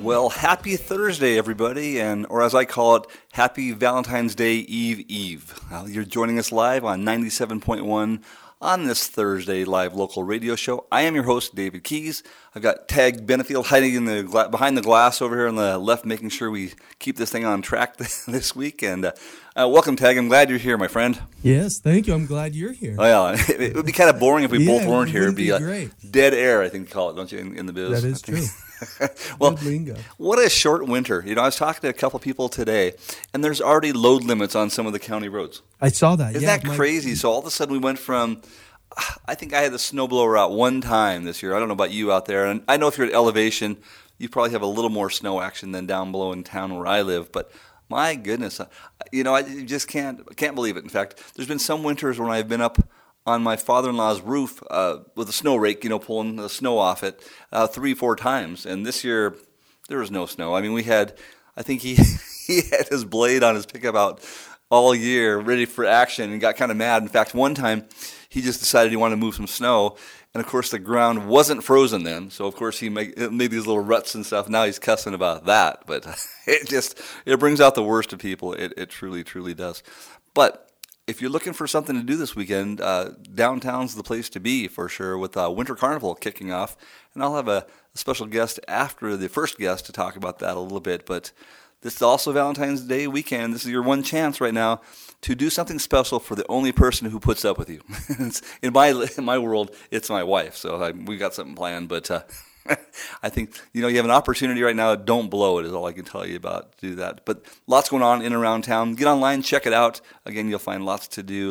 Well, happy Thursday, everybody, or as I call it, happy Valentine's Day Eve. You're joining us live on 97.1 on this Thursday live local radio show. I am your host, David Keys. I've got Tag Benefield hiding in behind the glass over here on the left, making sure we keep this thing on track this week. And welcome, Tag. I'm glad you're here, my friend. Yes, thank you. I'm glad you're here. Well, it would be kind of boring if we both weren't here. It'd be great. Dead air, I think you call it, don't you, in the biz? That is true. Well, what a short winter. I was talking to a couple people today, and there's already load limits on some of the county roads. I saw that. Isn't that crazy? So all of a sudden we went from, I think I had the snowblower out one time this year. I don't know about you out there. And I know if you're at elevation, you probably have a little more snow action than down below in town where I live. But my goodness, I just can't believe it. In fact, there's been some winters when I've been up on my father-in-law's roof with a snow rake, pulling the snow off it 3-4 times. And this year, there was no snow. I mean, I think he had his blade on his pickup out all year, ready for action, and got kind of mad. In fact, one time, he just decided he wanted to move some snow. And, of course, the ground wasn't frozen then. So, of course, he made these little ruts and stuff. Now he's cussing about that. But it brings out the worst of people. It truly, truly does. But if you're looking for something to do this weekend, downtown's the place to be for sure, with Winter Carnival kicking off. And I'll have a special guest after the first guest to talk about that a little bit. But this is also Valentine's Day weekend. This is your one chance right now to do something special for the only person who puts up with you. in my world, it's my wife. So we got something planned, but I think, you have an opportunity right now. Don't blow it is all I can tell you about to do that. But lots going on in and around town. Get online, check it out. Again, you'll find lots to do.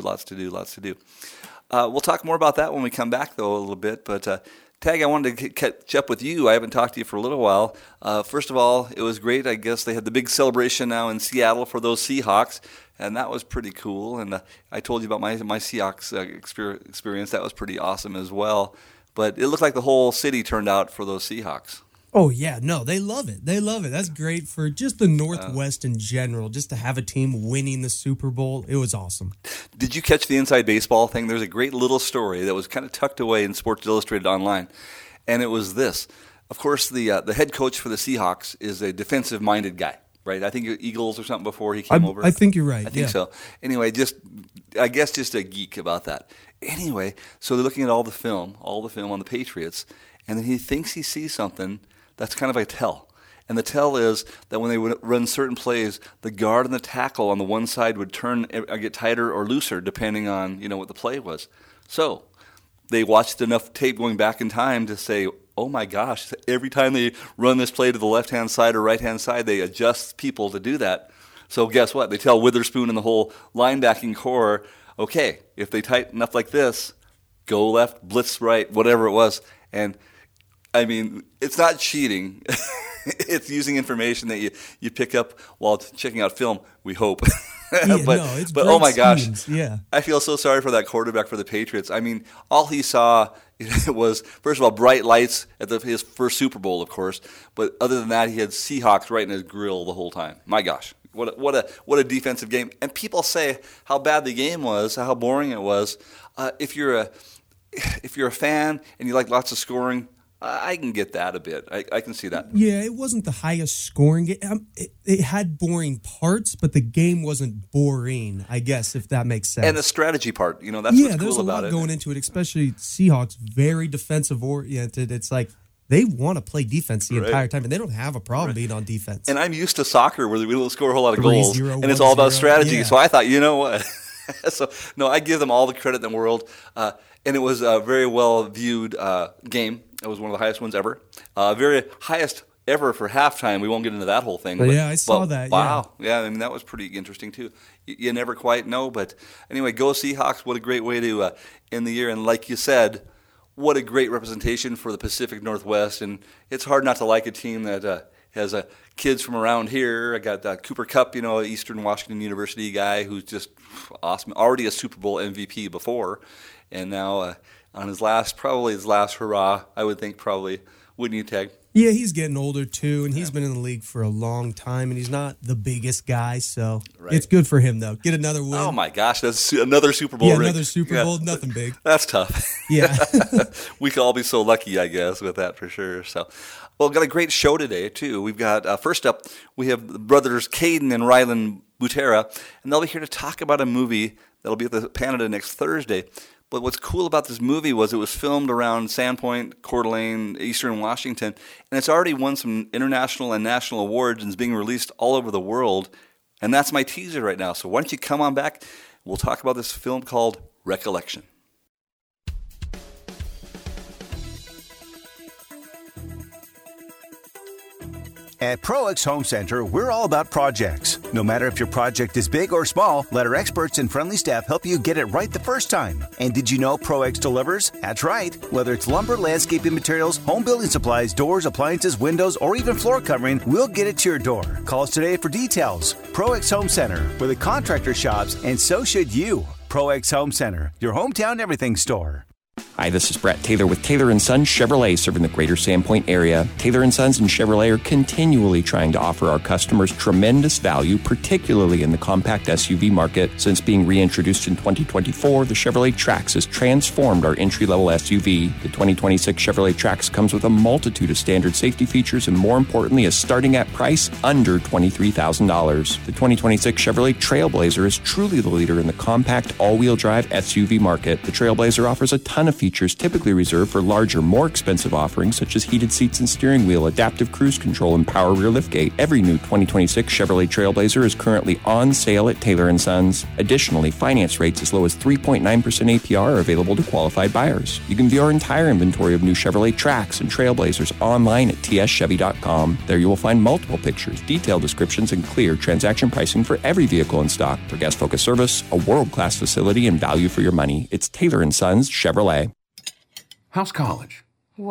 We'll talk more about that when we come back, though, a little bit. But Tag, I wanted to catch up with you. I haven't talked to you for a little while. First of all, it was great. I guess they had the big celebration now in Seattle for those Seahawks, and that was pretty cool. And I told you about my Seahawks experience. That was pretty awesome as well. But it looked like the whole city turned out for those Seahawks. Oh, yeah. No, they love it. That's great for just the Northwest in general, just to have a team winning the Super Bowl. It was awesome. Did you catch the Inside Baseball thing? There's a great little story that was kind of tucked away in Sports Illustrated online, and it was this. Of course, the head coach for the Seahawks is a defensive-minded guy, right? I think Eagles or something before he came over. I think you're right. I think so. Anyway, I guess just a geek about that. Anyway, so they're looking at all the film on the Patriots, and then he thinks he sees something that's kind of a tell. And the tell is that when they would run certain plays, the guard and the tackle on the one side would turn or get tighter or looser depending on, what the play was. So they watched enough tape going back in time to say, oh my gosh, every time they run this play to the left-hand side or right-hand side, they adjust people to do that. So guess what? They tell Witherspoon and the whole linebacking core, okay, if they tighten up like this, go left, blitz right, whatever it was. And I mean, it's not cheating. It's using information that you pick up while checking out film, we hope. But oh my gosh, yeah. I feel so sorry for that quarterback for the Patriots. I mean, all he saw was, first of all, bright lights at his first Super Bowl, of course. But other than that, he had Seahawks right in his grill the whole time. My gosh. What a defensive game. And people say how bad the game was, how boring it was. If you're a fan and you like lots of scoring, I can get that a bit. I can see that. Yeah, it wasn't the highest scoring game. It had boring parts, but the game wasn't boring, I guess, if that makes sense. And the strategy part, that's what's cool about it. Yeah, there's a lot going into it, especially Seahawks, very defensive-oriented. It's like they want to play defense the entire time, and they don't have a problem being on defense. And I'm used to soccer where we don't score a whole lot of goals, 3-0, and it's all about 1-0. strategy. Yeah. So I thought, you know what? No, I give them all the credit in the world. And it was a very well-viewed game. It was one of the highest ones ever. Very highest ever for halftime. We won't get into that whole thing. But yeah, I saw that. Wow. Yeah, I mean, that was pretty interesting, too. You never quite know. But anyway, go Seahawks. What a great way to end the year. And like you said, what a great representation for the Pacific Northwest. And it's hard not to like a team that has kids from around here. I got Cooper Kupp, Eastern Washington University guy who's just awesome. Already a Super Bowl MVP before. And now on his last hurrah, I would think probably, wouldn't you, Tag? Yeah, he's getting older, too, and he's been in the league for a long time, and he's not the biggest guy, so It's good for him, though. Get another win. Oh, my gosh, that's another Super Bowl. Yeah, another Super Bowl, nothing big. That's tough. Yeah. We could all be so lucky, I guess, with that for sure. So, Well, got a great show today, too. We've got, first up, we have the brothers Caden and Rylan Butera, and they'll be here to talk about a movie that'll be at the Canada next Thursday. But what's cool about this movie was it was filmed around Sandpoint, Coeur d'Alene, Eastern Washington, and it's already won some international and national awards and is being released all over the world. And that's my teaser right now. So why don't you come on back? We'll talk about this film called Recollection. At ProX Home Center, we're all about projects. No matter if your project is big or small, let our experts and friendly staff help you get it right the first time. And did you know ProX delivers? That's right. Whether it's lumber, landscaping materials, home building supplies, doors, appliances, windows, or even floor covering, we'll get it to your door. Call us today for details. ProX Home Center, where the contractor shops, and so should you. ProX Home Center, your hometown everything store. Hi, this is Brett Taylor with Taylor & Sons Chevrolet serving the greater Sandpoint area. Taylor & Sons and Chevrolet are continually trying to offer our customers tremendous value, particularly in the compact SUV market. Since being reintroduced in 2024, the Chevrolet Trax has transformed our entry-level SUV. The 2026 Chevrolet Trax comes with a multitude of standard safety features and, more importantly, is starting at price under $23,000. The 2026 Chevrolet Trailblazer is truly the leader in the compact all-wheel drive SUV market. The Trailblazer offers a ton of features typically reserved for larger, more expensive offerings such as heated seats and steering wheel, adaptive cruise control, and power rear liftgate. Every new 2026 Chevrolet Trailblazer is currently on sale at Taylor & Sons. Additionally, finance rates as low as 3.9% APR are available to qualified buyers. You can view our entire inventory of new Chevrolet Trax and Trailblazers online at tschevy.com. There you will find multiple pictures, detailed descriptions, and clear transaction pricing for every vehicle in stock. For guest-focused service, a world-class facility, and value for your money, it's Taylor & Sons Chevrolet. How's college?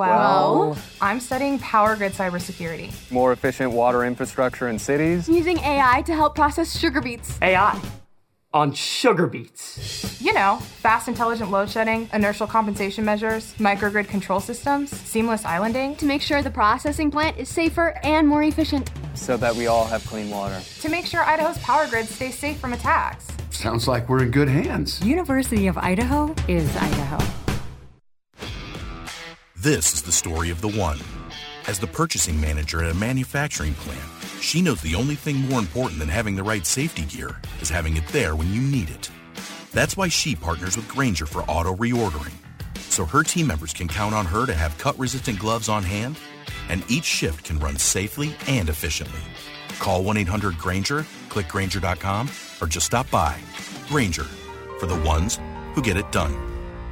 Well, I'm studying power grid cybersecurity. More efficient water infrastructure in cities. Using AI to help process sugar beets. AI on sugar beets. You know, fast intelligent load shedding, inertial compensation measures, microgrid control systems, seamless islanding. To make sure the processing plant is safer and more efficient. So that we all have clean water. To make sure Idaho's power grid stays safe from attacks. Sounds like we're in good hands. University of Idaho is Idaho. This is the story of the one. As the purchasing manager at a manufacturing plant, she knows the only thing more important than having the right safety gear is having it there when you need it. That's why she partners with Grainger for auto reordering, so her team members can count on her to have cut-resistant gloves on hand, and each shift can run safely and efficiently. Call 1-800-GRAINGER, click Grainger.com, or just stop by. Grainger, for the ones who get it done.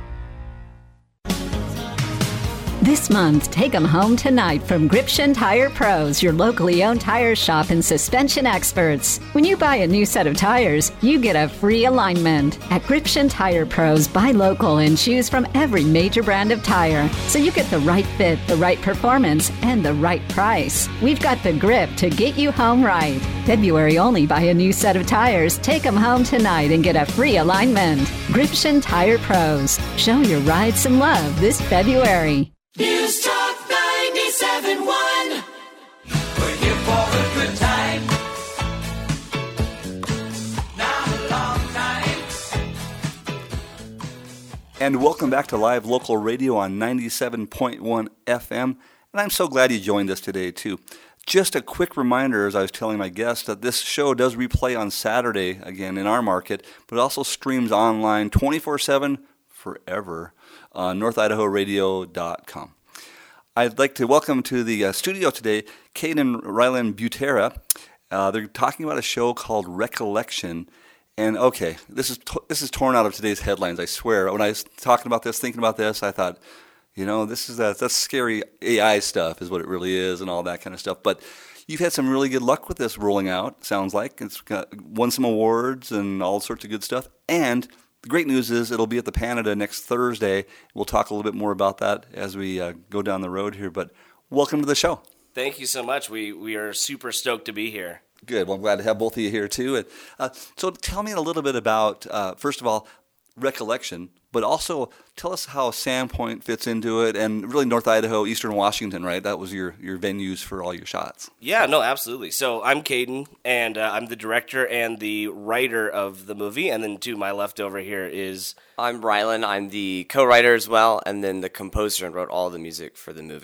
This month, take them home tonight from Gription Tire Pros, your locally owned tire shop and suspension experts. When you buy a new set of tires, you get a free alignment. At Gription Tire Pros, buy local and choose from every major brand of tire, so you get the right fit, the right performance, and the right price. We've got the grip to get you home right. February only, buy a new set of tires, take them home tonight, and get a free alignment. Gription Tire Pros. Show your ride some love this February. News Talk 97.1. We're here for a good time. Not a long time. And welcome back to live local radio on 97.1 FM. And I'm so glad you joined us today, too. Just a quick reminder, as I was telling my guests, that this show does replay on Saturday, again, in our market, but it also streams online 24/7 forever on NorthIdahoRadio.com. I'd like to welcome to the studio today Kate and Rylan Butera. They're talking about a show called Recollection. And okay, this is torn out of today's headlines, I swear. When I was talking about this, thinking about this, I thought, you know, that's scary AI stuff is what it really is and all that kind of stuff. But you've had some really good luck with this rolling out, sounds like. It's won some awards and all sorts of good stuff. And the great news is it'll be at the Canada next Thursday. We'll talk a little bit more about that as we go down the road here. But welcome to the show. Thank you so much. We are super stoked to be here. Good. Well, I'm glad to have both of you here, too. And, so tell me a little bit about, first of all, Recollection, but also tell us how Sandpoint fits into it, and really North Idaho, Eastern Washington, right? That was your venues for all your shots. Yeah, no, absolutely. So I'm Caden, and I'm the director and the writer of the movie, and then to my left over here is... I'm Rylan. I'm the co-writer as well, and then the composer and wrote all the music for the movie.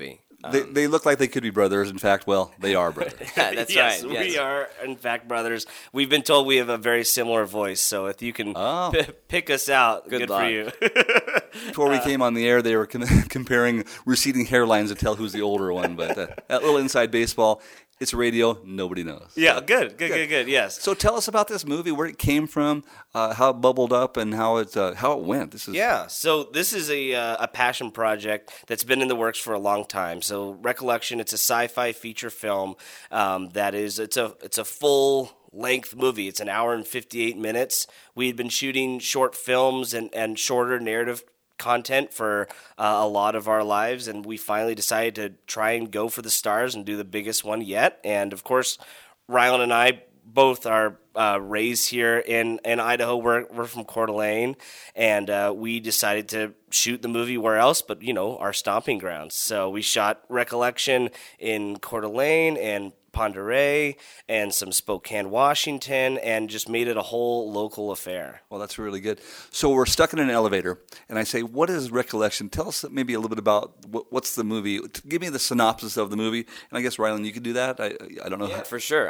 They look like they could be brothers. In fact, well, they are brothers. That's yes, right. Yes. We are, in fact, brothers. We've been told we have a very similar voice, so if you can pick us out, good for you. Before we came on the air, they were comparing receding hairlines to tell who's the older one. But that little inside baseball, it's radio, nobody knows. Yeah, good, yes. So tell us about this movie, where it came from, how it bubbled up, and how it went. So this is a passion project that's been in the works for a long time. So Recollection, it's a sci-fi feature film it's a full length movie. It's an hour and 58 minutes. We had been shooting short films and shorter narrative content for a lot of our lives, and we finally decided to try and go for the stars and do the biggest one yet. And of course, Rylan and I both are raised here in Idaho. We're from Coeur d'Alene, and we decided to shoot the movie where else but, our stomping grounds. So we shot Recollection in Coeur d'Alene and Pend Oreille and some Spokane, Washington, and just made it a whole local affair. Well, that's really good. So we're stuck in an elevator, and I say, what is Recollection? Tell us maybe a little bit about what's the movie. Give me the synopsis of the movie, and I guess, Rylan, you could do that. I don't know. Yeah, for sure.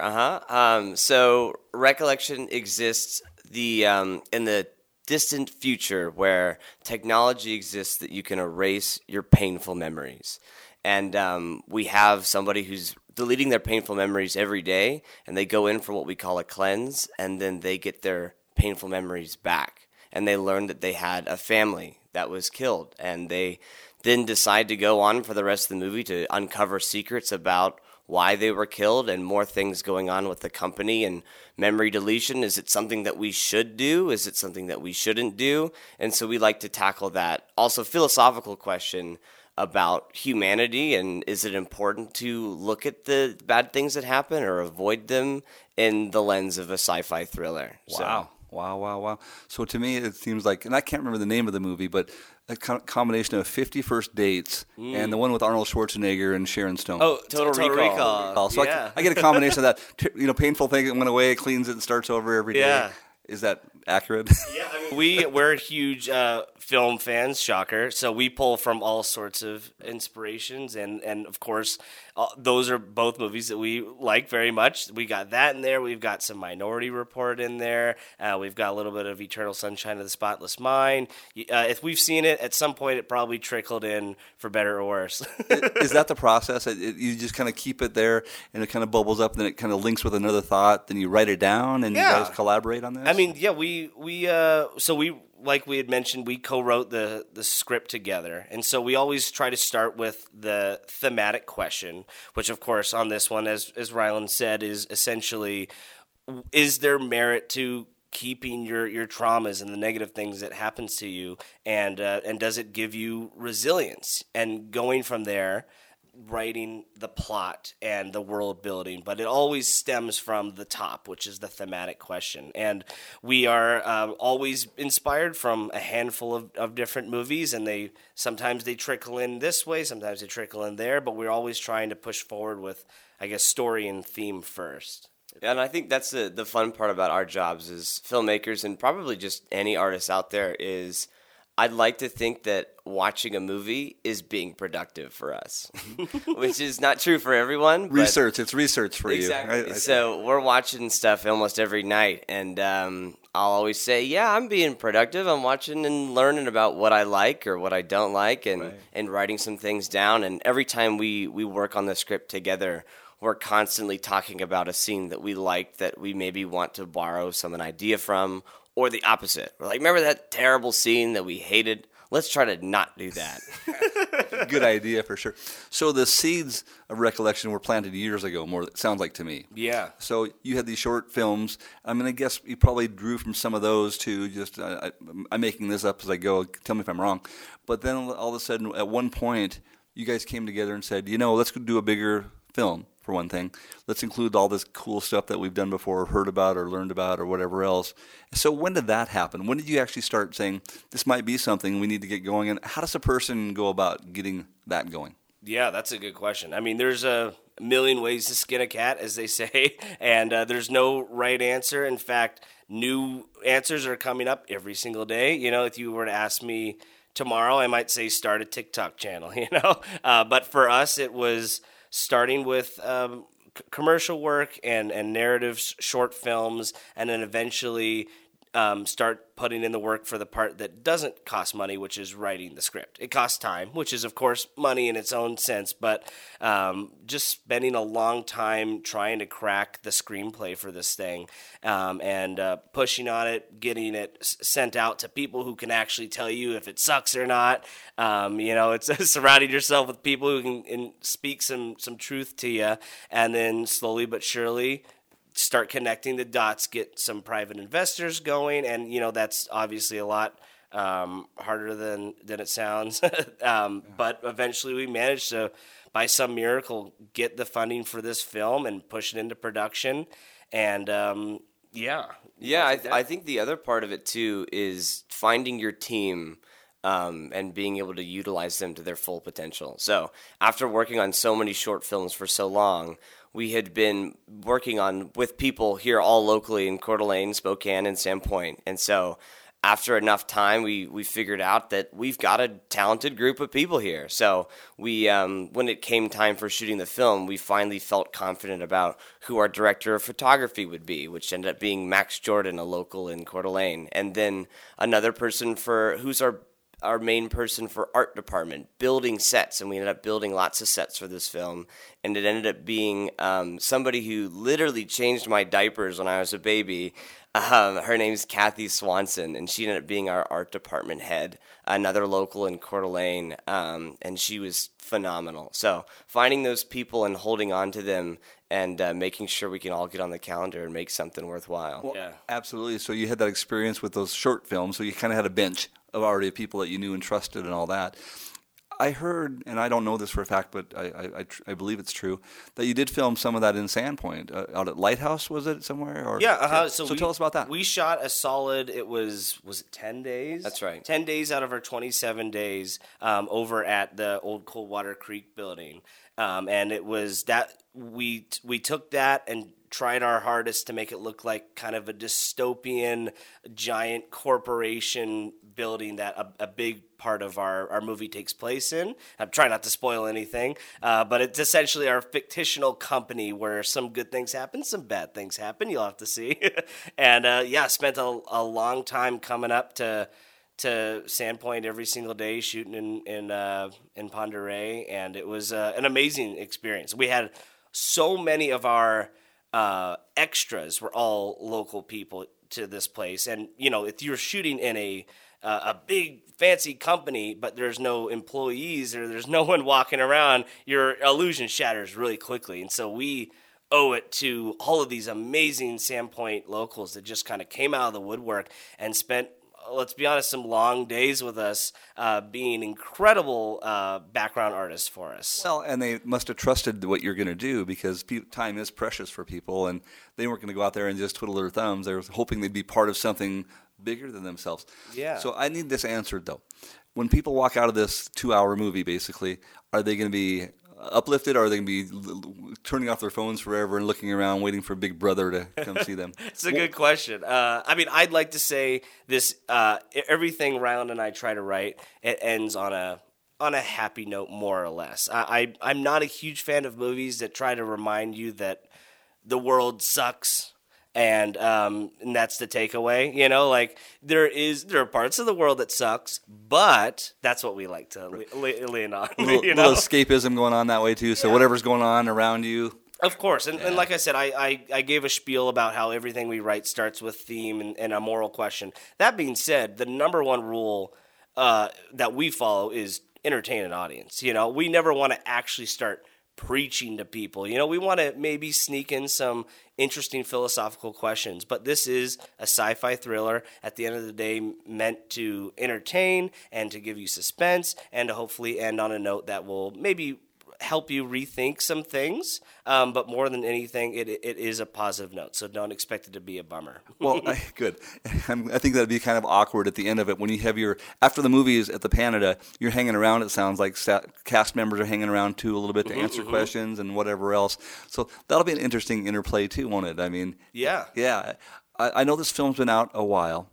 So Recollection exists in the distant future where technology exists that you can erase your painful memories. And we have somebody who's deleting their painful memories every day, and they go in for what we call a cleanse, and then they get their painful memories back. And they learn that they had a family that was killed, and they then decide to go on for the rest of the movie to uncover secrets about why they were killed and more things going on with the company and memory deletion. Is it something that we should do? Is it something that we shouldn't do? And so we like to tackle that. Also, philosophical question about humanity, and is it important to look at the bad things that happen or avoid them in the lens of a sci-fi thriller? Wow. Wow. So to me, it seems like, and I can't remember the name of the movie, but a combination of 50 First Dates and the one with Arnold Schwarzenegger and Sharon Stone. Oh, Total Recall. So yeah. I get a combination of that. Painful thing that went away, it cleans it and starts over every day. Yeah. Is that accurate? Yeah, we're huge film fans, shocker. So we pull from all sorts of inspirations, and of course, those are both movies that we like very much. We got that in there. We've got some Minority Report in there. We've got a little bit of Eternal Sunshine of the Spotless Mind. If we've seen it, at some point it probably trickled in for better or worse. Is that the process? You just kind of keep it there, and it kind of bubbles up, and then it kind of links with another thought. Then you write it down, and you guys collaborate on this? We like we had mentioned, we co-wrote the script together. And so we always try to start with the thematic question, which, of course, on this one, as Rylan said, is essentially, is there merit to keeping your traumas and the negative things that happens to you, and does it give you resilience? And going from there, writing the plot and the world building, but it always stems from the top, which is the thematic question. And we are always inspired from a handful of different movies, and sometimes they trickle in this way, sometimes they trickle in there, but we're always trying to push forward with, I guess, story and theme first. Yeah, and I think that's the fun part about our jobs as filmmakers, and probably just any artist out there, is I'd like to think that watching a movie is being productive for us, which is not true for everyone. It's research for exactly. you. Exactly. So we're watching stuff almost every night, and I'll always say, yeah, I'm being productive. I'm watching and learning about what I like or what I don't like, and writing some things down. And every time we work on the script together, we're constantly talking about a scene that we like, that we maybe want to borrow an idea from, or the opposite. We're like, remember that terrible scene that we hated? Let's try to not do that. Good idea for sure. So the seeds of Recollection were planted years ago, more it sounds like to me. Yeah. So you had these short films. I'm going to guess you probably drew from some of those too. Just I'm making this up as I go. Tell me if I'm wrong. But then all of a sudden, at one point, you guys came together and said, let's go do a bigger film. For one thing, let's include all this cool stuff that we've done before, or heard about, or learned about, or whatever else. So when did that happen? When did you actually start saying, this might be something we need to get going? And how does a person go about getting that going? Yeah, that's a good question. I mean, there's a million ways to skin a cat, as they say, and there's no right answer. In fact, new answers are coming up every single day. If you were to ask me tomorrow I might say start a TikTok channel, But for us, it was starting with commercial work and narratives, short films, and then eventually start putting in the work for the part that doesn't cost money, which is writing the script. It costs time, which is, of course, money in its own sense, but just spending a long time trying to crack the screenplay for this thing and pushing on it, getting it sent out to people who can actually tell you if it sucks or not. It's surrounding yourself with people who can speak some truth to you, and then slowly but surely start connecting the dots, get some private investors going, and that's obviously a lot harder than it sounds. But eventually we managed to, by some miracle, get the funding for this film and push it into production. And I think the other part of it too is finding your team and being able to utilize them to their full potential. So after working on so many short films for so long, we had been working with people here all locally in Coeur d'Alene, Spokane, and Sandpoint. And so after enough time, we figured out that we've got a talented group of people here. So we, when it came time for shooting the film, we finally felt confident about who our director of photography would be, which ended up being Max Jordan, a local in Coeur d'Alene. And then another person who's our main person for art department, building sets, and we ended up building lots of sets for this film, and it ended up being somebody who literally changed my diapers when I was a baby. Her name's Kathy Swanson, and she ended up being our art department head, another local in Coeur d'Alene, and she was phenomenal. So finding those people and holding on to them and making sure we can all get on the calendar and make something worthwhile. Well, absolutely. So you had that experience with those short films, so you kind of had a bench of already people that you knew and trusted and all that. I heard, and I don't know this for a fact, but I believe it's true, that you did film some of that in Sandpoint, out at Lighthouse, was it somewhere? Or, So tell us about that. We shot a solid, was it 10 days? That's right. 10 days out of our 27 days over at the old Coldwater Creek building. And it was that we took that and tried our hardest to make it look like kind of a dystopian giant corporation building that a big part of our movie takes place in. I'm trying not to spoil anything, but it's essentially our fictional company where some good things happen, some bad things happen. You'll have to see. And spent a long time coming up to Sandpoint every single day, shooting in Pend Oreille, and it was an amazing experience. We had so many of our extras were all local people to this place, and if you're shooting in a big fancy company, but there's no employees or there's no one walking around, your illusion shatters really quickly. And so we owe it to all of these amazing Sandpoint locals that just kind of came out of the woodwork and spent, let's be honest, some long days with us, being incredible background artists for us. Well, and they must have trusted what you're going to do, because time is precious for people, and they weren't going to go out there and just twiddle their thumbs. They were hoping they'd be part of something bigger than themselves. Yeah. So I need this answered, though. When people walk out of this 2-hour movie, basically, are they going to be uplifted, or are they going to be turning off their phones forever and looking around waiting for Big Brother to come see them? It's a good question. I'd like to say this, everything Ryland and I try to write, it ends on a happy note, more or less. I'm not a huge fan of movies that try to remind you that the world sucks, and that's the takeaway. There are parts of the world that sucks, but that's what we like to lean on. Little escapism going on that way too. So whatever's going on around you. Of course, and like I said, I gave a spiel about how everything we write starts with theme and a moral question. That being said, the number one rule that we follow is entertain an audience. We never want to actually start preaching to people. We want to maybe sneak in some interesting philosophical questions, but this is a sci-fi thriller, at the end of the day, meant to entertain and to give you suspense and to hopefully end on a note that will maybe help you rethink some things, but more than anything, it is a positive note, so don't expect it to be a bummer. Well, good. I think that'd be kind of awkward at the end of it when you have after the movie is at the Canada, you're hanging around, it sounds like cast members are hanging around too a little bit to answer questions and whatever else. So that'll be an interesting interplay too, won't it? I mean, yeah. I know this film's been out a while.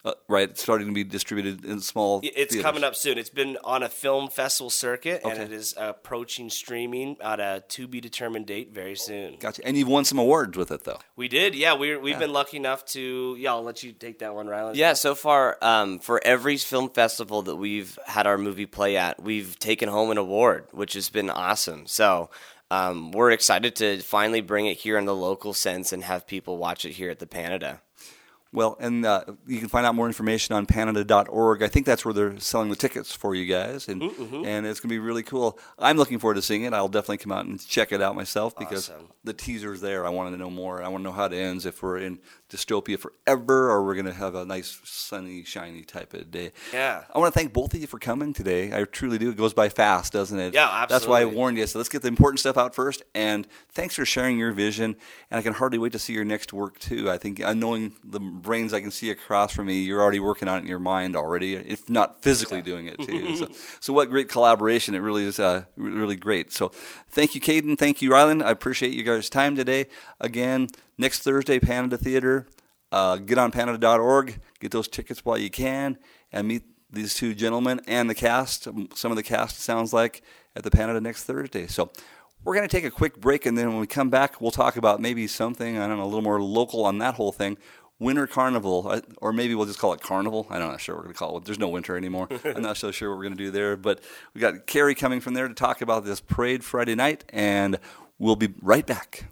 right? It's starting to be distributed in small It's theaters. coming up soon. It's been on a film festival circuit, and Okay. it is approaching streaming at a to-be-determined date very soon. Gotcha. And you've won some awards with it, though. We did, yeah. We've been lucky enough to... Yeah, I'll let you take that one, Rylan. Yeah, so far, for every film festival that we've had our movie play at, we've taken home an award, which has been awesome. So we're excited to finally bring it here in the local sense and have people watch it here at the Panada. Well, and you can find out more information on Panada.org. I think that's where they're selling the tickets for you guys, and it's going to be really cool. I'm looking forward to seeing it. I'll definitely come out and check it out myself because the teaser's there. I want to know more. I want to know how it ends, if we're in dystopia forever or we're going to have a nice, sunny, shiny type of day. Yeah. I want to thank both of you for coming today. I truly do. It goes by fast, doesn't it? Yeah, absolutely. That's why I warned you. So let's get the important stuff out first. And thanks for sharing your vision. And I can hardly wait to see your next work, too. I think knowing the brains I can see across from me, you're already working on it in your mind already, if not physically doing it, too. So what great collaboration. It really is really great. So thank you, Caden. Thank you, Rylan. I appreciate you guys' time today. Again, next Thursday, Panada Theater. Get on Panada.org. Get those tickets while you can and meet these two gentlemen and the cast. Some of the cast, sounds like, at the Panada next Thursday. So we're going to take a quick break, and then when we come back, we'll talk about maybe something, I don't know, a little more local on that whole thing. Winter Carnival, or maybe we'll just call it Carnival. I'm not sure what we're going to call it. There's no winter anymore. I'm not so sure what we're going to do there. But we got Carrie coming from there to talk about this parade Friday night, and we'll be right back.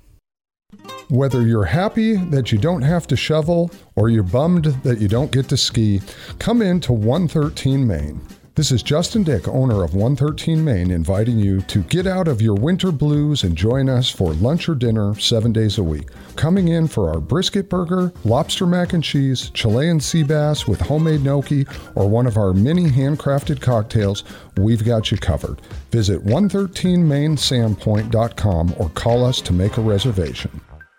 Whether you're happy that you don't have to shovel or you're bummed that you don't get to ski, come in to 113 Main. This is Justin Dick, owner of 113 Main, inviting you to get out of your winter blues and join us for lunch or dinner 7 days a week. Coming in for our brisket burger, lobster mac and cheese, Chilean sea bass with homemade gnocchi, or one of our many handcrafted cocktails, we've got you covered. Visit 113mainsandpoint.com or call us to make a reservation.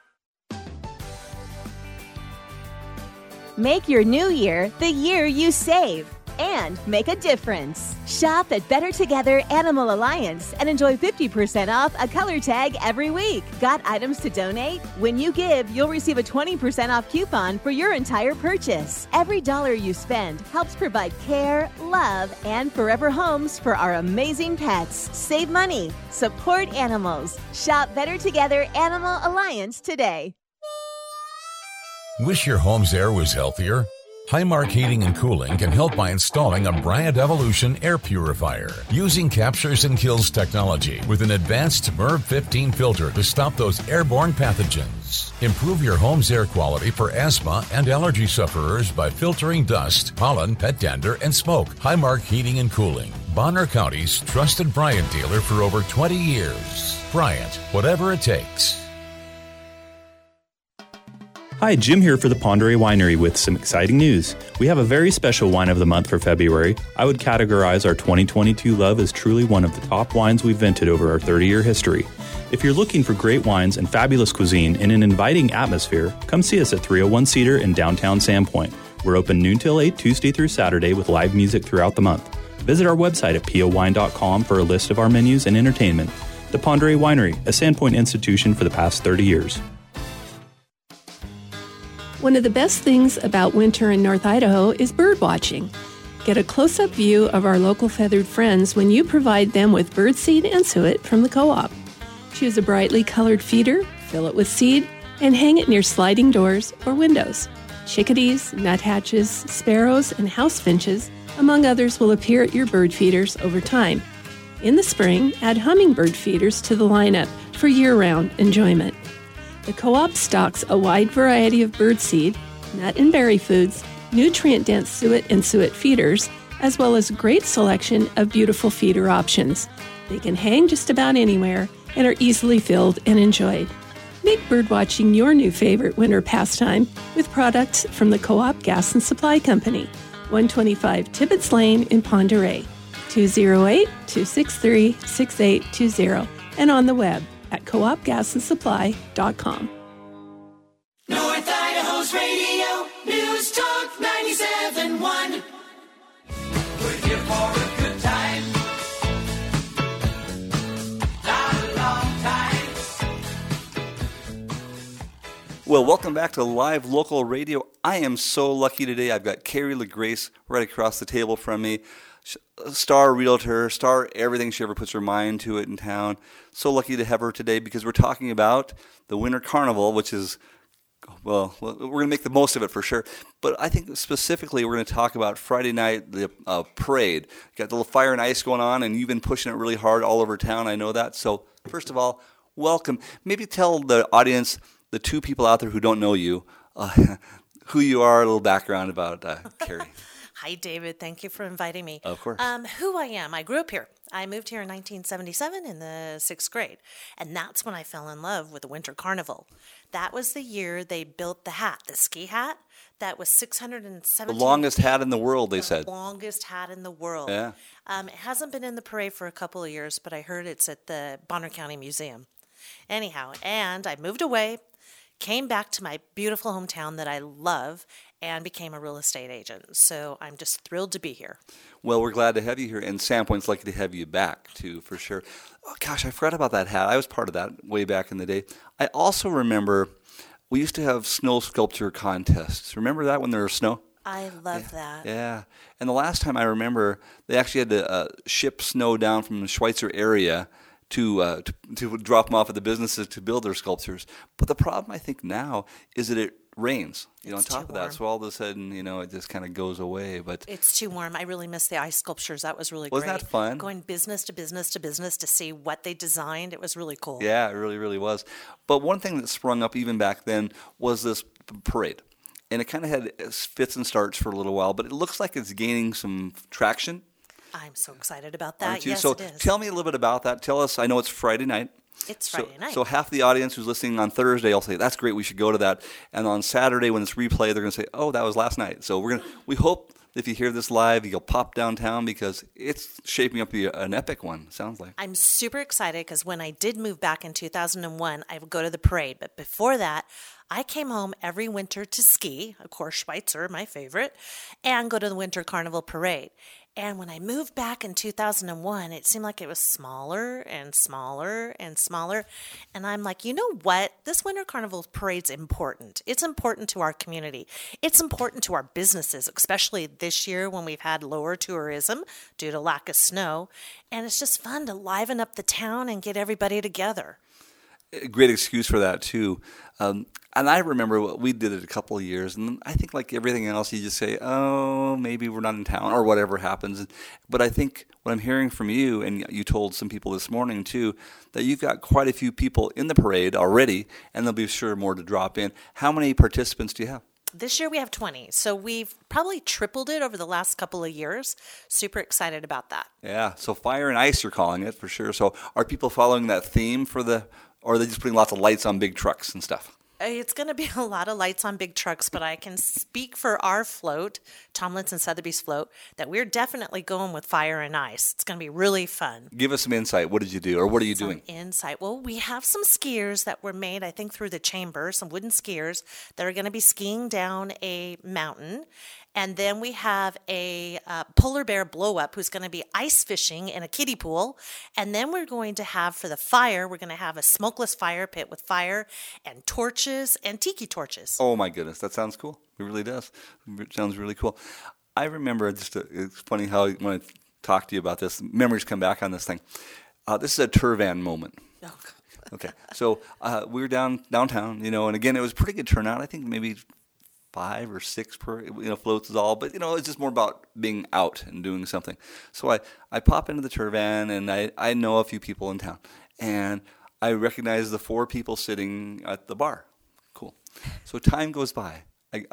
Make your new year the year you save and make a difference. Shop at Better Together Animal Alliance and enjoy 50% off a color tag every week. Got items to donate? When you give, you'll receive a 20% off coupon for your entire purchase. Every dollar you spend helps provide care, love, and forever homes for our amazing pets. Save money. Support animals. Shop Better Together Animal Alliance today. Wish your home's air was healthier? Highmark Heating and Cooling can help by installing a Bryant Evolution air purifier using captures and kills technology with an advanced MERV 15 filter to stop those airborne pathogens. Improve your home's air quality for asthma and allergy sufferers by filtering dust, pollen, pet dander, and smoke. Highmark Heating and Cooling, Bonner County's trusted Bryant dealer for over 20 years. Bryant, whatever it takes. Hi, Jim here for the Ponderay Winery with some exciting news. We have a very special wine of the month for February. I would categorize our 2022 Love as truly one of the top wines we've vented over our 30-year history. If you're looking for great wines and fabulous cuisine in an inviting atmosphere, come see us at 301 Cedar in downtown Sandpoint. We're open noon till 8 Tuesday through Saturday with live music throughout the month. Visit our website at powine.com for a list of our menus and entertainment. The Ponderay Winery, a Sandpoint institution for the past 30 years. One of the best things about winter in North Idaho is bird watching. Get a close-up view of our local feathered friends when you provide them with birdseed and suet from the co-op. Choose a brightly colored feeder, fill it with seed, and hang it near sliding doors or windows. Chickadees, nuthatches, sparrows, and house finches, among others, will appear at your bird feeders over time. In the spring, add hummingbird feeders to the lineup for year-round enjoyment. The co-op stocks a wide variety of birdseed, nut and berry foods, nutrient-dense suet and suet feeders, as well as a great selection of beautiful feeder options. They can hang just about anywhere and are easily filled and enjoyed. Make birdwatching your new favorite winter pastime with products from the Co-op Gas and Supply Company, 125 Tibbetts Lane in Ponderay, 208-263-6820, and on the web at coopgasandsupply.com. North Idaho's radio, News Talk 97.1. We're here for a good time. Not a long time. Well, welcome back to Live Local Radio. I am so lucky today. I've got Carrie LaGrace right across the table from me. Star realtor, star everything she ever puts her mind to it in town. So lucky to have her today because we're talking about the Winter Carnival, which is, well, we're going to make the most of it for sure. But I think specifically we're going to talk about Friday night, the parade. Got the little fire and ice going on, and you've been pushing it really hard all over town. I know that. So first of all, welcome. Maybe tell the audience, the two people out there who don't know you, who you are, a little background about Carrie. Hi, David. Thank you for inviting me. Of course. Who I am. I grew up here. I moved here in 1977 in the 6th grade, and that's when I fell in love with the Winter Carnival. That was the year they built the hat, the ski hat, that was 617. The longest hat in the world, they said. The longest hat in the world. Yeah. It hasn't been in the parade for a couple of years, but I heard it's at the Bonner County Museum. Anyhow, and I moved away, came back to my beautiful hometown that I love, and became a real estate agent. So I'm just thrilled to be here. Well, we're glad to have you here, and Sandpoint's lucky to have you back, too, for sure. Oh, gosh, I forgot about that hat. I was part of that way back in the day. I also remember we used to have snow sculpture contests. Remember that when there was snow? I love that. Yeah. And the last time I remember, they actually had to ship snow down from the Schweitzer area to drop them off at the businesses to build their sculptures. But the problem, I think, now is that it rains, on top of that. So all of a sudden, it just kind of goes away. But it's too warm. I really miss the ice sculptures. That was really great. Wasn't that fun? Going business to business to business to see what they designed. It was really cool. Yeah, it really, really was. But one thing that sprung up even back then was this parade. And it kind of had fits and starts for a little while, but it looks like it's gaining some traction. I'm so excited about that. Yes, so it is. Tell me a little bit about that. Tell us, I know it's Friday night. It's Friday night. So half the audience who's listening on Thursday will say, that's great, we should go to that. And on Saturday when it's replay, they're going to say, oh, that was last night. So we hope if you hear this live, you'll pop downtown because it's shaping up to be an epic one, it sounds like. I'm super excited because when I did move back in 2001, I would go to the parade. But before that, I came home every winter to ski, of course, Schweitzer, my favorite, and go to the Winter Carnival Parade. And when I moved back in 2001, it seemed like it was smaller and smaller and smaller. And I'm like, you know what? This Winter Carnival Parade's important. It's important to our community. It's important to our businesses, especially this year when we've had lower tourism due to lack of snow. And it's just fun to liven up the town and get everybody together. A great excuse for that, too. And I remember we did it a couple of years, and I think like everything else, you just say, oh, maybe we're not in town or whatever happens. But I think what I'm hearing from you, and you told some people this morning, too, that you've got quite a few people in the parade already, and there'll be sure more to drop in. How many participants do you have? This year we have 20, so we've probably tripled it over the last couple of years. Super excited about that. Yeah, so fire and ice you're calling it for sure. So are people following that theme or are they just putting lots of lights on big trucks and stuff? It's going to be a lot of lights on big trucks, but I can speak for our float, Tomlinson Sotheby's float, that we're definitely going with fire and ice. It's going to be really fun. Give us some insight. What did you do, or what are you doing? Insight. Well, we have some skiers that were made, I think, through the chamber, some wooden skiers that are going to be skiing down a mountain. And then we have a polar bear blow-up who's going to be ice fishing in a kiddie pool. And then we're going to have, for the fire, we're going to have a smokeless fire pit with fire and torches and tiki torches. Oh, my goodness. That sounds cool. It really does. It sounds really cool. I remember, it's funny how when I talk to you about this, memories come back on this thing. This is a Turvan moment. Oh, okay. So we were downtown, and again, it was a pretty good turnout. I think maybe 5 or 6 per floats is all, but it's just more about being out and doing something. So I pop into the Turvan, and I know a few people in town, and I recognize the 4 people sitting at the bar. Cool. So time goes by.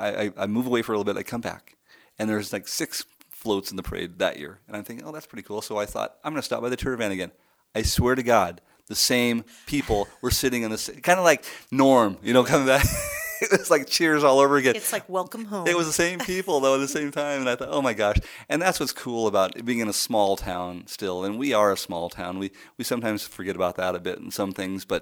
I move away for a little bit. I come back, and there's like 6 floats in the parade that year, and I'm thinking, oh, that's pretty cool. So I thought I'm going to stop by the Turvan again. I swear to God, the same people were sitting in the kind of like Norm, coming back. It was like Cheers all over again. It's like welcome home. It was the same people, though, at the same time. And I thought, oh, my gosh. And that's what's cool about being in a small town still. And we are a small town. We sometimes forget about that a bit in some things. But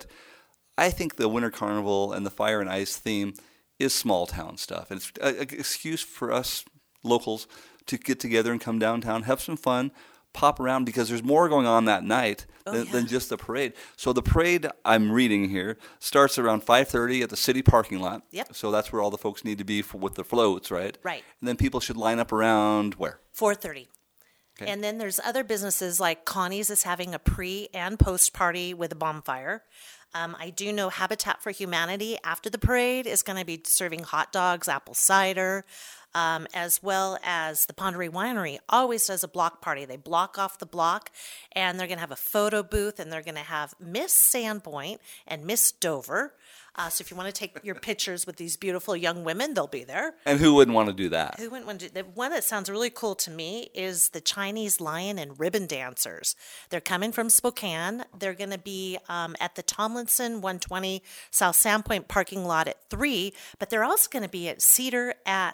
I think the Winter Carnival and the Fire and Ice theme is small town stuff. And it's an excuse for us locals to get together and come downtown, have some fun, pop around because there's more going on that night than just the parade. So the parade, I'm reading here, starts around 5:30 at the city parking lot. Yep. So that's where all the folks need to be with the floats, right? Right. And then people should line up around where? 4:30. Okay. And then there's other businesses like Connie's is having a pre and post party with a bonfire. I do know Habitat for Humanity after the parade is going to be serving hot dogs, apple cider, as well as the Ponderay Winery always does a block party. They block off the block, and they're going to have a photo booth, and they're going to have Miss Sandpoint and Miss Dover. So if you want to take your pictures with these beautiful young women, they'll be there. And who wouldn't want to do that? Who wouldn't want to? The one that sounds really cool to me is the Chinese Lion and Ribbon Dancers. They're coming from Spokane. They're going to be at the Tomlinson 120 South Sandpoint parking lot at 3, but they're also going to be at Cedar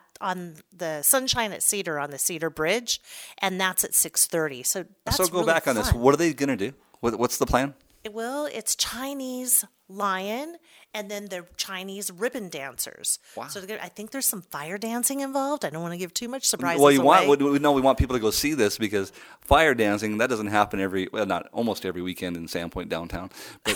on the Sunshine at Cedar on the Cedar Bridge, and that's at 6:30. So that's So go really back on fun. this. What are they going to do? What's the plan? Well, it's Chinese Lion and then the Chinese Ribbon Dancers. Wow. So I think there's some fire dancing involved. I don't want to give too much surprises Well, away. we want people to go see this because fire dancing, that doesn't happen not almost every weekend in Sandpoint downtown.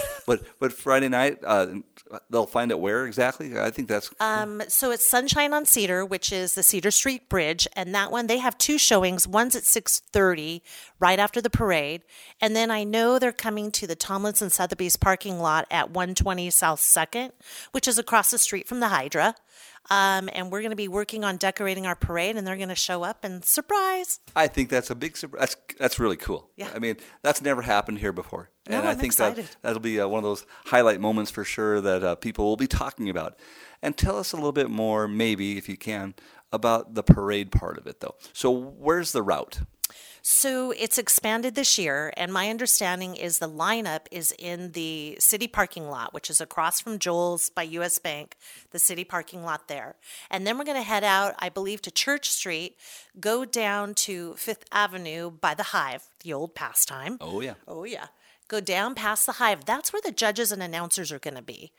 But Friday night, they'll find it where exactly? I think that's So it's Sunshine on Cedar, which is the Cedar Street Bridge, and that one they have 2 showings. One's at 6:30, right after the parade, and then I know they're coming to the Tomlinson Sotheby's parking lot at 120 South 2nd, which is across the street from the Hydra. And we're going to be working on decorating our parade, and they're going to show up and surprise. I think that's a big surprise. That's really cool. Yeah. I mean, that's never happened here before. No, and I I'm think excited. that'll be one of those highlight moments for sure that people will be talking about. And tell us a little bit more, maybe, if you can, about the parade part of it, though. So where's the route? So it's expanded this year, and my understanding is the lineup is in the city parking lot, which is across from Joel's by U.S. Bank, the city parking lot there. And then we're going to head out, I believe, to Church Street, go down to 5th Avenue by the Hive, the old pastime. Oh, yeah. Oh, yeah. Go down past the Hive. That's where the judges and announcers are going to be.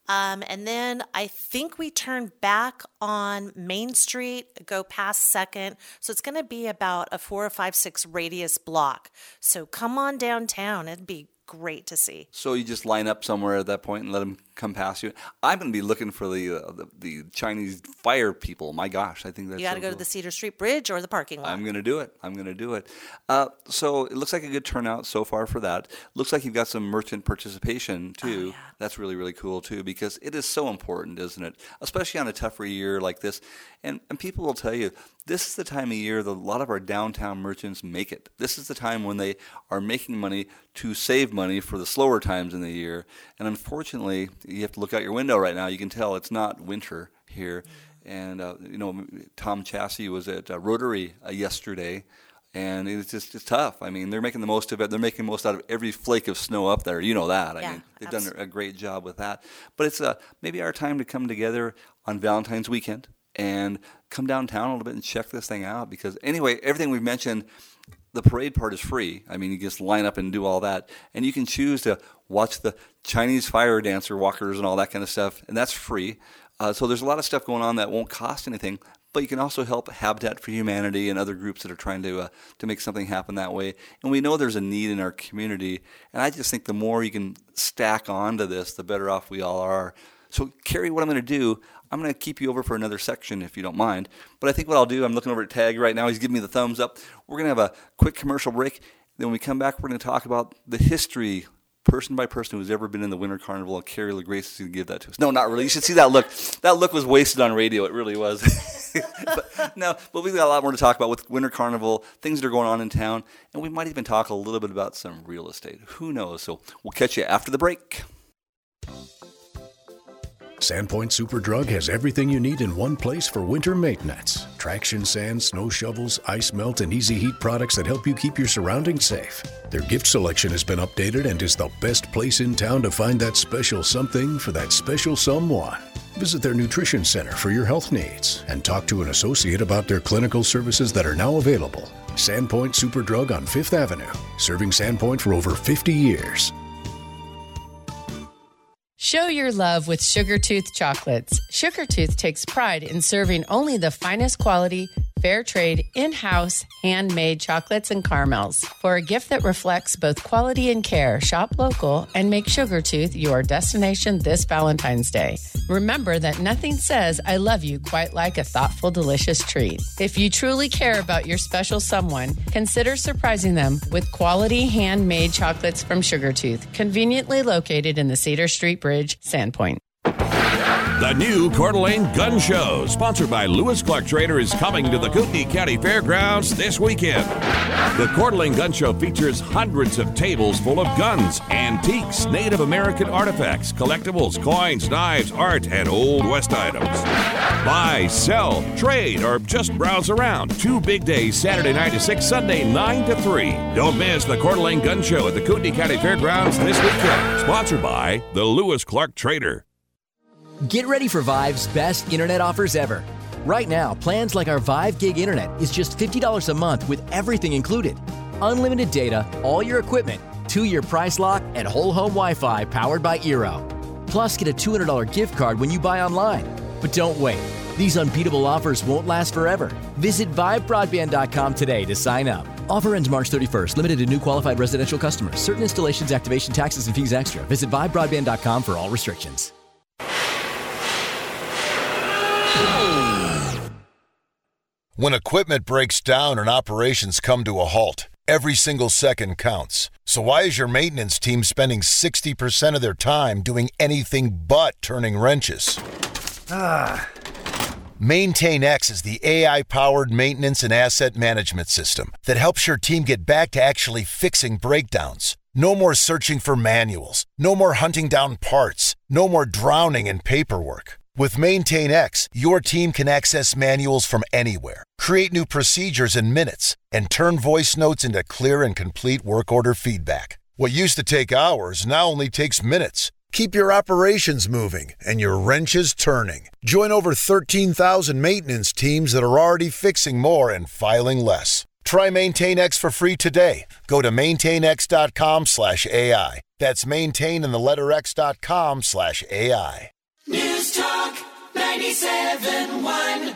And then I think we turn back on Main Street, go past 2nd. So it's going to be about a 4 or 5, 6 radius block. So come on downtown. It'd be great to see. So you just line up somewhere at that point and let them come past you. I'm going to be looking for the Chinese fire people. My gosh, I think that's You got to so go cool. to the Cedar Street Bridge or the parking lot. I'm going to do it. So it looks like a good turnout so far for that. Looks like you've got some merchant participation too. Oh, yeah. That's really, really cool too, because it is so important, isn't it? Especially on a tougher year like this. And people will tell you, this is the time of year that a lot of our downtown merchants make it. This is the time when they are making money to save money for the slower times in the year. And unfortunately, you have to look out your window right now. You can tell it's not winter here. And, Tom Chassie was at Rotary yesterday, and it's tough. I mean, they're making the most of it. They're making the most out of every flake of snow up there. You know that. I mean, they've done a great job with that. But it's maybe our time to come together on Valentine's weekend and come downtown a little bit and check this thing out. Because anyway, everything we've mentioned, the parade part is free. I mean, you just line up and do all that. And you can choose to watch the Chinese fire dancer walkers and all that kind of stuff, and that's free. So there's a lot of stuff going on that won't cost anything, but you can also help Habitat for Humanity and other groups that are trying to make something happen that way. And we know there's a need in our community, and I just think the more you can stack onto this, the better off we all are. So, Carrie, what I'm going to do, I'm going to keep you over for another section if you don't mind. But I think what I'll do, I'm looking over at Tag right now. He's giving me the thumbs up. We're going to have a quick commercial break. Then when we come back, we're going to talk about the history, person by person who's ever been in the Winter Carnival. And Carrie LaGrace is going to give that to us. No, not really. You should see that look. That look was wasted on radio. It really was. but we've got a lot more to talk about with Winter Carnival, things that are going on in town. And we might even talk a little bit about some real estate. Who knows? So we'll catch you after the break. Sandpoint Superdrug has everything you need in one place for winter maintenance. Traction sand, snow shovels, ice melt, and easy heat products that help you keep your surroundings safe. Their gift selection has been updated and is the best place in town to find that special something for that special someone. Visit their nutrition center for your health needs and talk to an associate about their clinical services that are now available. Sandpoint Superdrug on 5th Avenue, serving Sandpoint for over 50 years. Show your love with Sugar Tooth chocolates. Sugar Tooth takes pride in serving only the finest quality, fair trade, in-house, handmade chocolates and caramels. For a gift that reflects both quality and care, shop local and make Sugartooth your destination this Valentine's Day. Remember that nothing says I love you quite like a thoughtful, delicious treat. If you truly care about your special someone, consider surprising them with quality handmade chocolates from Sugartooth, conveniently located in the Cedar Street Bridge, Sandpoint. The new Coeur d'Alene Gun Show, sponsored by Lewis Clark Trader, is coming to the Kootenai County Fairgrounds this weekend. The Coeur d'Alene Gun Show features hundreds of tables full of guns, antiques, Native American artifacts, collectibles, coins, knives, art, and Old West items. Buy, sell, trade, or just browse around. 2 big days, Saturday 9 to 6, Sunday 9 to 3. Don't miss the Coeur d'Alene Gun Show at the Kootenai County Fairgrounds this weekend. Sponsored by the Lewis Clark Trader. Get ready for Vive's best internet offers ever. Right now, plans like our Vive Gig Internet is just $50 a month with everything included. Unlimited data, all your equipment, 2-year price lock, and whole home Wi-Fi powered by Eero. Plus, get a $200 gift card when you buy online. But don't wait. These unbeatable offers won't last forever. Visit ViveBroadband.com today to sign up. Offer ends March 31st. Limited to new qualified residential customers. Certain installations, activation, taxes, and fees extra. Visit ViveBroadband.com for all restrictions. When equipment breaks down and operations come to a halt, every single second counts. So why is your maintenance team spending 60% of their time doing anything but turning wrenches? MaintainX is the AI-powered maintenance and asset management system that helps your team get back to actually fixing breakdowns. No more searching for manuals. No more hunting down parts. No more drowning in paperwork. With MaintainX, your team can access manuals from anywhere, create new procedures in minutes, and turn voice notes into clear and complete work order feedback. What used to take hours now only takes minutes. Keep your operations moving and your wrenches turning. Join over 13,000 maintenance teams that are already fixing more and filing less. Try MaintainX for free today. Go to maintainx.com/AI. That's maintain and the letter x.com/AI. News Talk 97.1.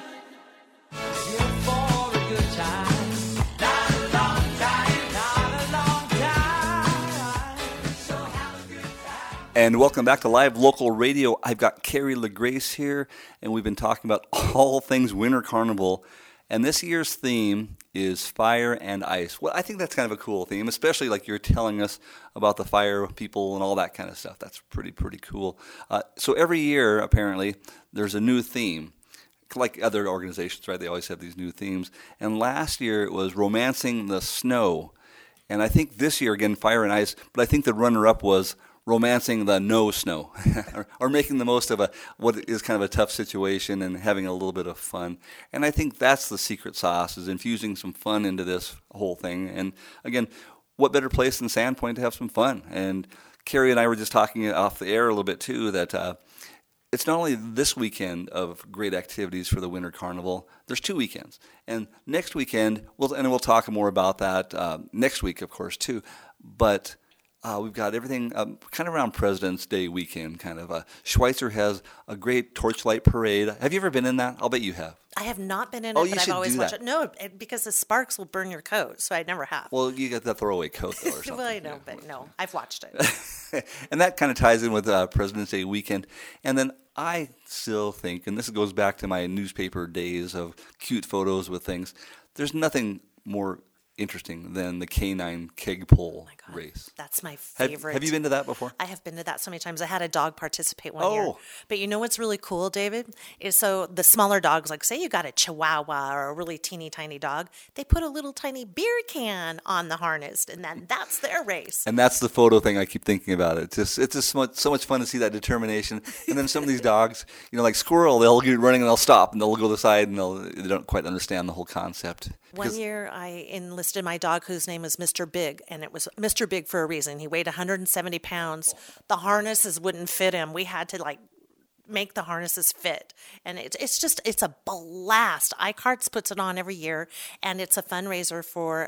And welcome back to Live Local Radio. I've got Carrie LaGrace here, and we've been talking about all things Winter Carnival. And this year's theme is fire and ice. Well, I think that's kind of a cool theme, especially like you're telling us about the fire people and all that kind of stuff. That's pretty cool. So every year, apparently, there's a new theme. Like other organizations, right? They always have these new themes. And last year it was romancing the snow. And I think this year, again, fire and ice, but I think the runner-up was romancing the no snow, or making the most of what is kind of a tough situation and having a little bit of fun. And I think that's the secret sauce, is infusing some fun into this whole thing. And again, what better place than Sandpoint to have some fun? And Carrie and I were just talking off the air a little bit too, that it's not only this weekend of great activities for the Winter Carnival, there's 2 weekends. And next weekend, we'll talk more about that next week, of course, too. But we've got everything kind of around President's Day weekend, kind of. Schweitzer has a great torchlight parade. Have you ever been in that? I'll bet you have. I have not been in Oh, it, you but I've should always do watched that. it. No, because the sparks will burn your coat, so I never have. Well, you got that throwaway coat, though, or something. Well, I know, but no, I've watched it. And that kind of ties in with President's Day weekend. And then I still think, and this goes back to my newspaper days of cute photos with things, there's nothing more interesting than the canine keg pole race. That's my favorite. Have you been to that before? I have been to that so many times. I had a dog participate one year. But you know what's really cool, David? Is so the smaller dogs, like say you got a Chihuahua or a really teeny tiny dog, they put a little tiny beer can on the harness, and then that's their race. And that's the photo thing I keep thinking about. It's just so much fun to see that determination. And then some of these dogs, like squirrel, they'll get running and they'll stop and they'll go to the side and they don't quite understand the whole concept. One year I enlisted my dog whose name was Mr. Big, and it was Mr. Big for a reason. He weighed 170 pounds. The harnesses wouldn't fit him. We had to make the harnesses fit. And it's a blast. iCarts puts it on every year, and it's a fundraiser for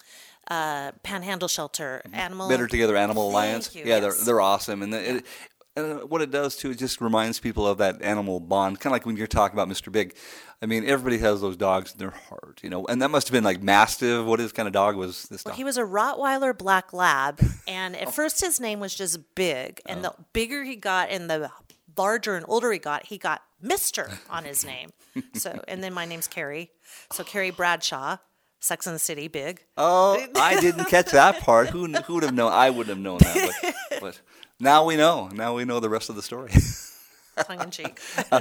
Panhandle Shelter. Better Together Animal Alliance. Thank you, Yeah, yes. they're awesome. And And what it does, too, it just reminds people of that animal bond, kind of like when you're talking about Mr. Big. I mean, everybody has those dogs in their heart, and that must have been like Mastiff. What kind of dog was this dog? Well, he was a Rottweiler Black Lab, and at first his name was just Big, and the bigger he got and the larger and older he got Mr. on his name. So, and then my name's Carrie, so Carrie Bradshaw. Sex and the City, Big. Oh, I didn't catch that part. Who would have known? I wouldn't have known that. But now we know. Now we know the rest of the story. Tongue in cheek.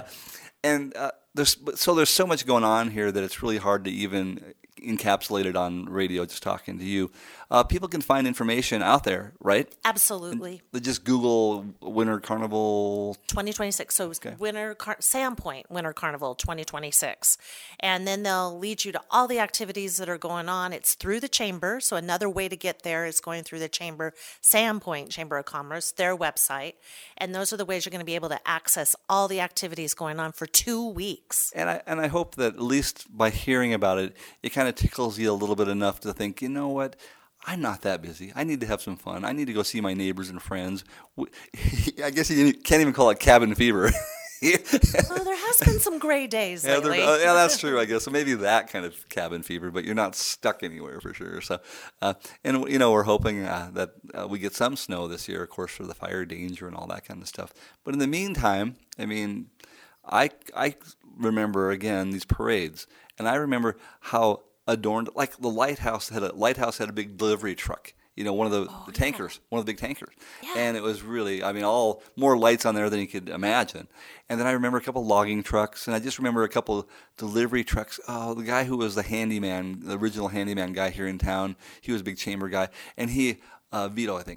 There's so much going on here that it's really hard to even encapsulate it on radio, just talking to you. People can find information out there, right? Absolutely. They just Google Winter Carnival 2026. So Sandpoint Winter Carnival 2026. And then they'll lead you to all the activities that are going on. It's through the chamber. So another way to get there is going through the chamber, Sandpoint Chamber of Commerce, their website. And those are the ways you're going to be able to access all the activities going on for 2 weeks. And I hope that at least by hearing about it, it kind of tickles you a little bit enough to think, you know what? I'm not that busy. I need to have some fun. I need to go see my neighbors and friends. I guess you can't even call it cabin fever. Well, there has been some gray days lately. Yeah, that's true, I guess. So maybe that kind of cabin fever, but you're not stuck anywhere for sure. So, and we're hoping that we get some snow this year, of course, for the fire danger and all that kind of stuff. But in the meantime, I mean, I remember again these parades, and I remember how adorned, like the lighthouse had a big delivery truck. One of the tankers, one of the big tankers. Yeah. And it was really, all more lights on there than you could imagine. And then I remember a couple logging trucks, and I just remember a couple delivery trucks. Oh, the guy who was the handyman, the original handyman guy here in town, he was a big chamber guy. And he, Vito, I think,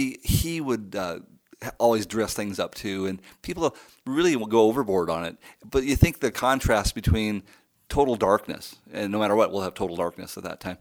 he would always dress things up too. And people really will go overboard on it. But you think the contrast between total darkness, and no matter what, we'll have total darkness at that time,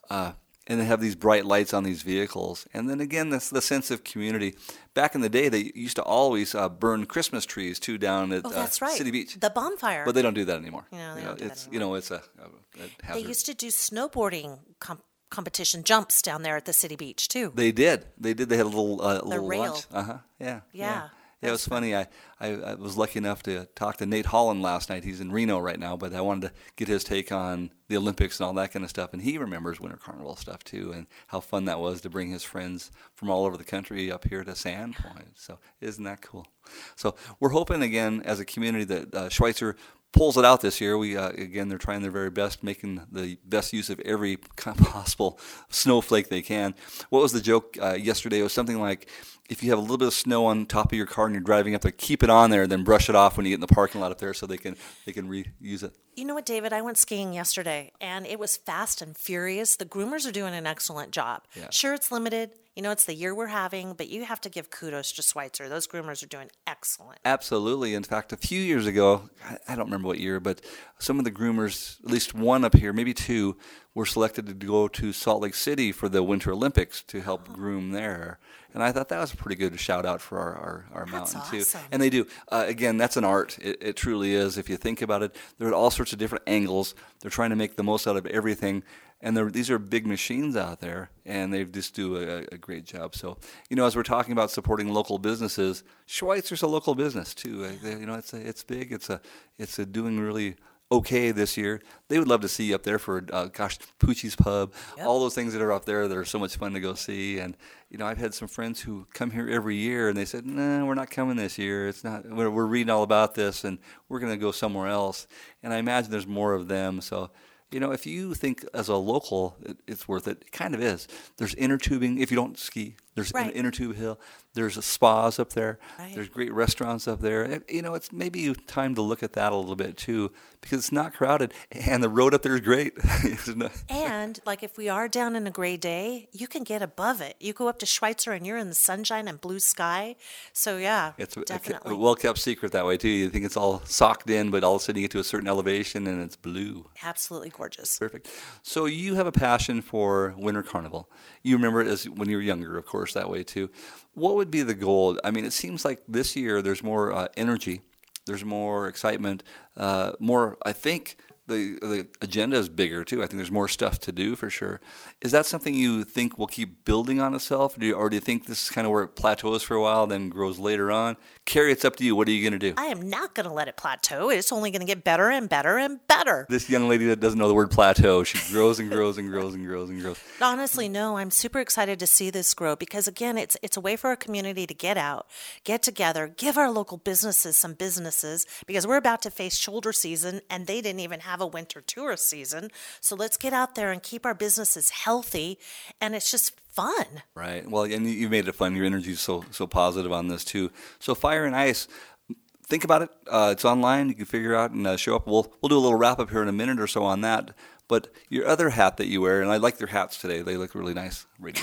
and they have these bright lights on these vehicles. And then again, that's the sense of community. Back in the day, they used to always burn Christmas trees too down at that's right. City Beach. The bonfire. But they don't do that anymore. No, they don't do that anymore. It's a hazard. They used to do snowboarding competition jumps down there at the City Beach too. They did. They had a little rail. lunch. Yeah. Yeah, it was funny. I was lucky enough to talk to Nate Holland last night. He's in Reno right now, but I wanted to get his take on the Olympics and all that kind of stuff. And he remembers Winter Carnival stuff too, and how fun that was to bring his friends from all over the country up here to Sandpoint. So isn't that cool? So we're hoping again as a community that Schweitzer pulls it out this year. They're trying their very best, making the best use of every possible snowflake they can. What was the joke yesterday? It was something like, if you have a little bit of snow on top of your car and you're driving up there, keep it on there, then brush it off when you get in the parking lot up there so they can reuse it. You know what, David? I went skiing yesterday, and it was fast and furious. The groomers are doing an excellent job. Yeah. Sure, it's limited. It's the year we're having, but you have to give kudos to Schweitzer. Those groomers are doing excellent. Absolutely. In fact, a few years ago, I don't remember what year, but some of the groomers, at least one up here, maybe two, were selected to go to Salt Lake City for the Winter Olympics to help groom there. And I thought that was a pretty good shout out for our mountain too. And they do. Again, that's an art. It truly is. If you think about it, there are all sorts of different angles. They're trying to make the most out of everything. And these are big machines out there, and they just do a great job. So, as we're talking about supporting local businesses, Schweitzer's a local business too. It's big. It's doing really okay this year. They would love to see you up there for, Poochie's Pub, all those things that are up there that are so much fun to go see. And, I've had some friends who come here every year, and they said, no, we're not coming this year. It's not. We're reading all about this, and we're going to go somewhere else. And I imagine there's more of them. So, if you think as a local it's worth it, it kind of is. There's inner tubing if you don't ski. There's inner tube hill. There's spas up there. Right. There's great restaurants up there. It's maybe time to look at that a little bit too, because it's not crowded and the road up there is great. And if we are down in a gray day, you can get above it. You go up to Schweitzer and you're in the sunshine and blue sky. So yeah, it's definitely a well-kept secret that way too. You think it's all socked in, but all of a sudden you get to a certain elevation and it's blue. Absolutely gorgeous. Perfect. So you have a passion for Winter Carnival. You remember it as when you were younger, of course, that way too. What would be the goal? It seems like this year there's more energy, there's more excitement, more, I think, the agenda is bigger too. I think there's more stuff to do for sure. Is that something you think will keep building on itself, or do you think this is kind of where it plateaus for a while, then grows later on? Carrie, it's up to you. What are you going to do? I am not going to let it plateau. It's only going to get better and better and better. This young lady that doesn't know the word plateau, she grows and grows and grows and grows and grows. Honestly, no, I'm super excited to see this grow because, again, it's a way for our community to get out, get together, give our local businesses some businesses because we're about to face shoulder season and they didn't even have a winter tourist season. So let's get out there and keep our businesses healthy, and it's just fun. Right. Well, and you made it fun. Your energy is so positive on this too. So Fire and Ice, think about it. It's online. You can figure out and show up. We'll do a little wrap up here in a minute or so on that. But your other hat that you wear, and I like your hats today. They look really nice. Radio.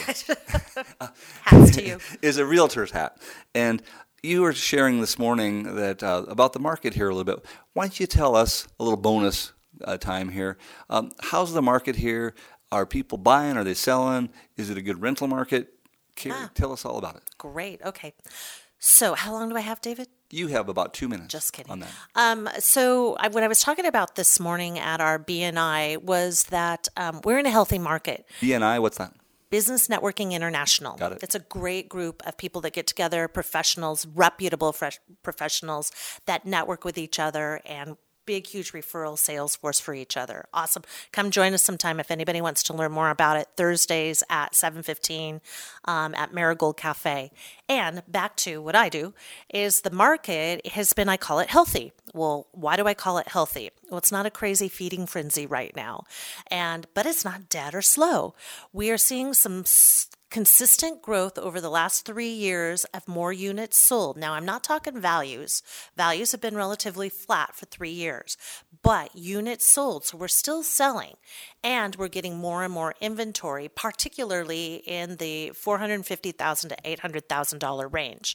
Hats to you. Is a realtor's hat. And you were sharing this morning that about the market here a little bit. Why don't you tell us a little bonus time here? How's the market here? Are people buying? Are they selling? Is it a good rental market? Carrie, tell us all about it. Great. Okay. So how long do I have, David? You have about 2 minutes. Just kidding. On that. So what I was talking about this morning at our BNI was that we're in a healthy market. BNI, what's that? Business Networking International. Got it. It's a great group of people that get together, professionals, reputable professionals that network with each other and big, huge referral sales force for each other. Awesome. Come join us sometime if anybody wants to learn more about it. Thursdays at 7:15 at Marigold Cafe. And back to what I do is the market has been, I call it healthy. Well, why do I call it healthy? Well, it's not a crazy feeding frenzy right now, but it's not dead or slow. We are seeing some consistent growth over the last 3 years of more units sold. Now, I'm not talking values. Values have been relatively flat for 3 years, but units sold. So we're still selling, and we're getting more and more inventory, particularly in the $450,000 to $800,000 range.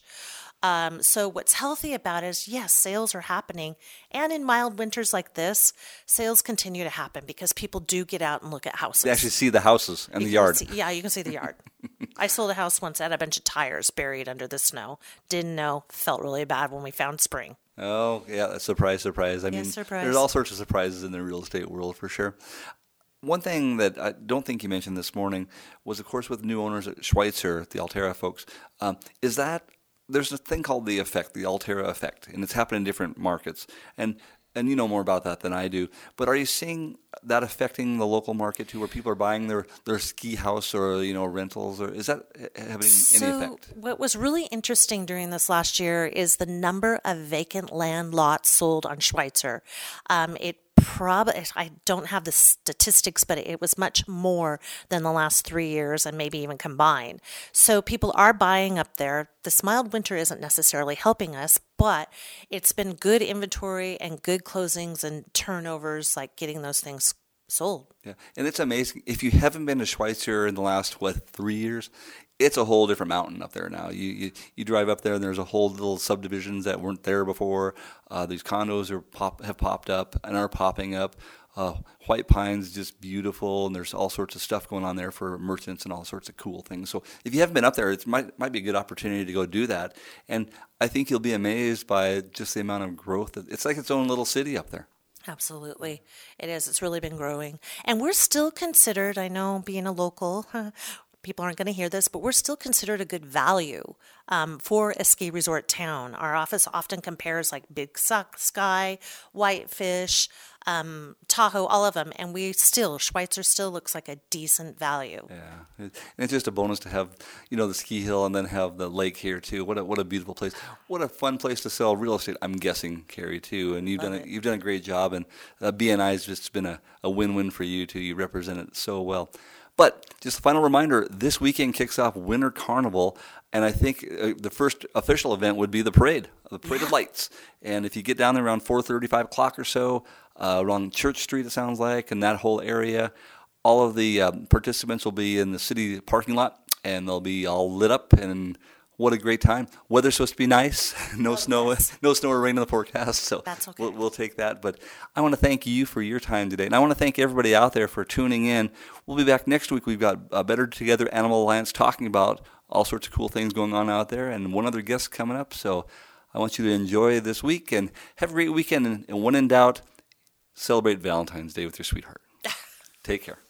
So what's healthy about it is, yes, sales are happening. And in mild winters like this, sales continue to happen because people do get out and look at houses. They actually see the houses and the yard. You can see the yard. I sold a house once that had a bunch of tires buried under the snow. Didn't know. Felt really bad when we found spring. Oh, yeah. Surprise. I mean, surprise. There's all sorts of surprises in the real estate world for sure. One thing that I don't think you mentioned this morning was, of course, with new owners at Schweitzer, the Altera folks, is that there's a thing called the effect, the Altera effect, and it's happened in different markets. And you know more about that than I do. But are you seeing that affecting the local market too, where people are buying their ski house or rentals, or is that having any effect? What was really interesting during this last year is the number of vacant land lots sold on Schweitzer. I don't have the statistics, but it was much more than the last 3 years and maybe even combined. So people are buying up there. This mild winter isn't necessarily helping us, but it's been good inventory and good closings and turnovers, like getting those things sold. Yeah, and it's amazing. If you haven't been to Schweitzer in the last, 3 years, it's a whole different mountain up there now. You drive up there and there's a whole little subdivisions that weren't there before. These condos have popped up and are popping up. White Pine's just beautiful, and there's all sorts of stuff going on there for merchants and all sorts of cool things. So if you haven't been up there, it might be a good opportunity to go do that. And I think you'll be amazed by just the amount of growth. It's like its own little city up there. Absolutely. It is. It's really been growing. And we're still considered, I know being a local, people aren't going to hear this, but we're still considered a good value for a ski resort town. Our office often compares like Big Sky, Whitefish, Tahoe, all of them, and Schweitzer still looks like a decent value. Yeah, and it's just a bonus to have, the ski hill and then have the lake here too. What a beautiful place! What a fun place to sell real estate. I'm guessing, Carrie, too, and you've done a great job, and BNI has just been a win-win for you too. You represent it so well. But just a final reminder, this weekend kicks off Winter Carnival, and I think the first official event would be the parade of lights. And if you get down there around 4:30, 5 o'clock or so, around Church Street, it sounds like, and that whole area, all of the participants will be in the city parking lot, and they'll be all lit up, and what a great time. Weather's supposed to be nice. No snow or rain in the forecast, so that's okay. We'll take that. But I want to thank you for your time today, and I want to thank everybody out there for tuning in. We'll be back next week. We've got Better Together Animal Alliance talking about all sorts of cool things going on out there, and one other guest coming up. So I want you to enjoy this week and have a great weekend. And when in doubt, celebrate Valentine's Day with your sweetheart. Take care.